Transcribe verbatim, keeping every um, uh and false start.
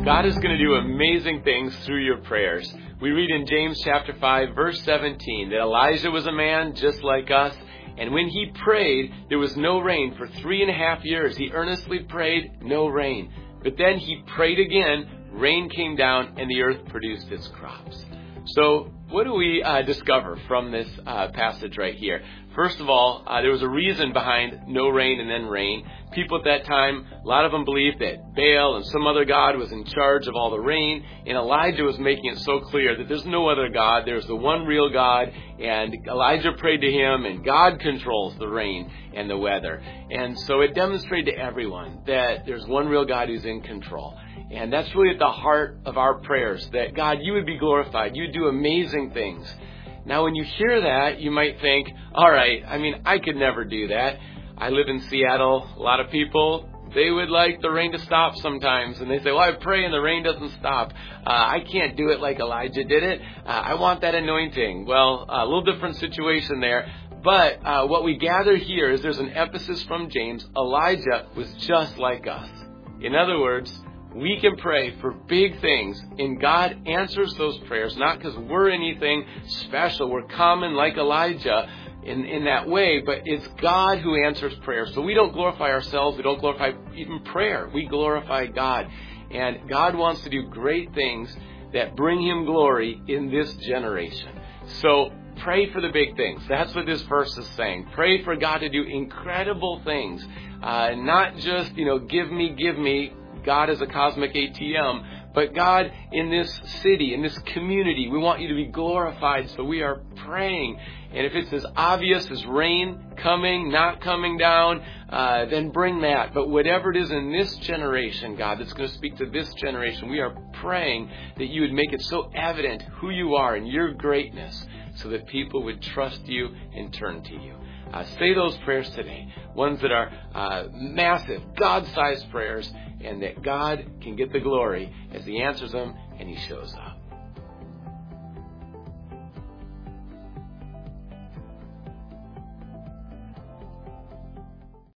God is going to do amazing things through your prayers. We read in James chapter five, verse seventeen, that Elijah was a man just like us, and when he prayed, there was no rain for three and a half years. He earnestly prayed, no rain. But then he prayed again, rain came down, and the earth produced its crops. So what do we uh, discover from this uh, passage right here? First of all, uh, there was a reason behind no rain and then rain. People at that time, a lot of them believed that Baal and some other god was in charge of all the rain. And Elijah was making it so clear that there's no other god. There's the one real God. And Elijah prayed to him, and God controls the rain and the weather. And so it demonstrated to everyone that there's one real God who's in control. And that's really at the heart of our prayers, that God, you would be glorified. You would do amazing things. Now, when you hear that, you might think, all right, I mean, I could never do that. I live in Seattle. A lot of people, they would like the rain to stop sometimes. And they say, well, I pray and the rain doesn't stop. Uh, I can't do it like Elijah did it. Uh, I want that anointing. Well, a little different situation there. But uh, what we gather here is there's an emphasis from James. Elijah was just like us. In other words, we can pray for big things, and God answers those prayers, not because we're anything special. We're common like Elijah in, in that way, but it's God who answers prayer. So we don't glorify ourselves. We don't glorify even prayer. We glorify God. And God wants to do great things that bring Him glory in this generation. So pray for the big things. That's what this verse is saying. Pray for God to do incredible things. Uh, not just, you know, give me, give me. God is a cosmic A T M, but God, in this city, in this community, we want you to be glorified, so we are praying. And if it's as obvious as rain coming, not coming down, uh, then bring that. But whatever it is in this generation, God, that's going to speak to this generation, we are praying that you would make it so evident who you are and your greatness, so that people would trust you and turn to you. Uh, say those prayers today, ones that are uh, massive, God-sized prayers, and that God can get the glory as He answers them and He shows up.